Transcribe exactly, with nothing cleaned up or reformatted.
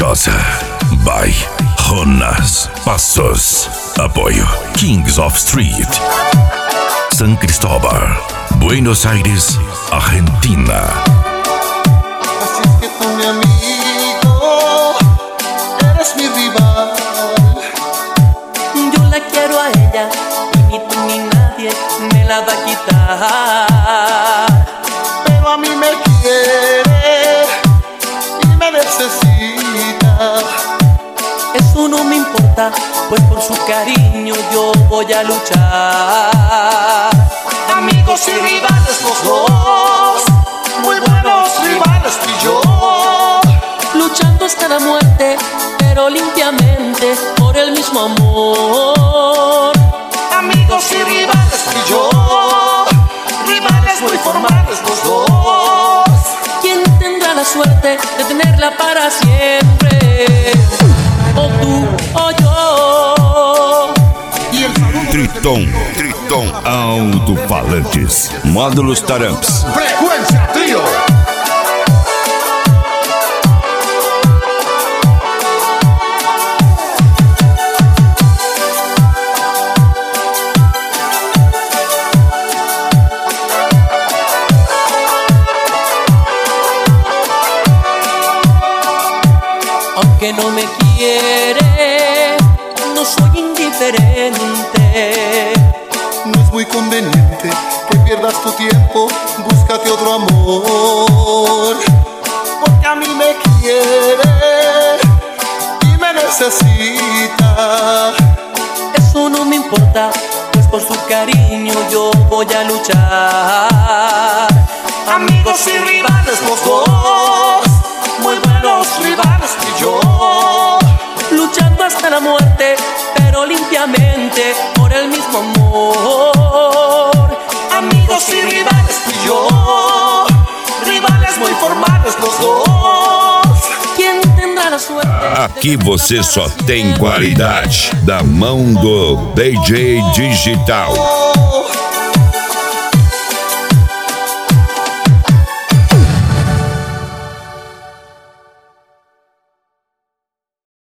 Caprichosa by Jonas Passos. Apoio Kings of Street. San Cristóbal, Buenos Aires, Argentina. Así es que tú, mi amigo, eres mi rival. Yo la quiero a ella y ni tú ni nadie me la va a quitar. Pero a mí me quiere y me necesita. Eso no me importa, pues por su cariño yo voy a luchar. Amigos y rivales los dos, muy buenos rivales tú y yo. Luchando hasta la muerte, pero limpiamente por el mismo amor. Amigos y rivales tú y yo, rivales muy formales los dos. ¿Quién tendrá la suerte de tenerla para siempre? O tú o yo. Y el saludo Triton, Triton Alto-Falantes, Módulos Taramps. Frecuencia Trío. Aunque no me quiere, no soy indiferente. No es muy conveniente que pierdas tu tiempo, búscate otro amor. Porque a mí me quiere y me necesita. Eso no me importa, pues por su cariño yo voy a luchar. Amigos y rivales los dos, muy buenos rivales tú y yo. Luchando hasta la muerte, pero limpiamente por el mismo amor. Amigos y rivales tú y yo, rivales muy formales los dos. ¿Quién tendrá la suerte? Aqui você só tem qualidade da mão do D J Digital.